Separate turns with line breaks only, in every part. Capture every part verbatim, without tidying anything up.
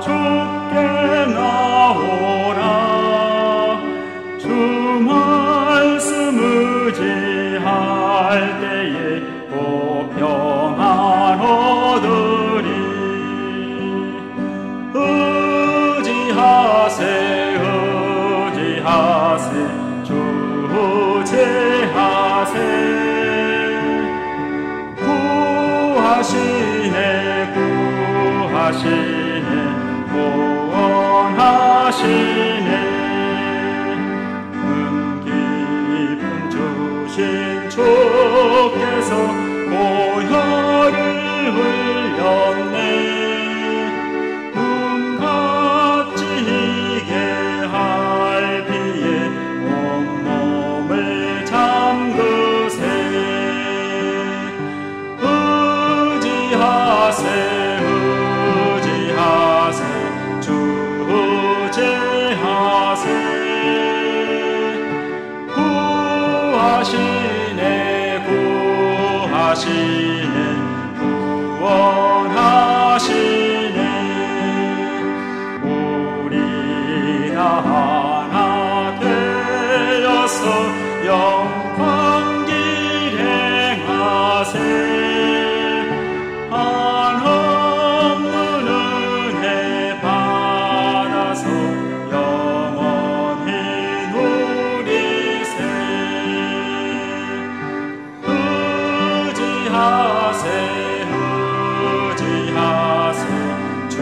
주께 나오라. 주 말씀 의지할 때에 꼭 평안 얻으리. 의지하세 의지하세 주 의지하세. 구하시네 구하시네 구원하시네. 은 깊음 주신 주께서 보혈을 흘렸네. 눈같이 희게 할 비에 온몸을 잠그세. 의지하세 의지하세 주 의지하세. 구하시네 구하시네 구원하시네. 우리 다 하나 되어서 영광 길 행하세. 한없는 은혜 받아서 영원히 누리세. 의지하세 의지하세 주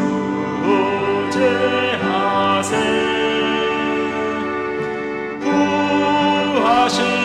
의지하세. 구하시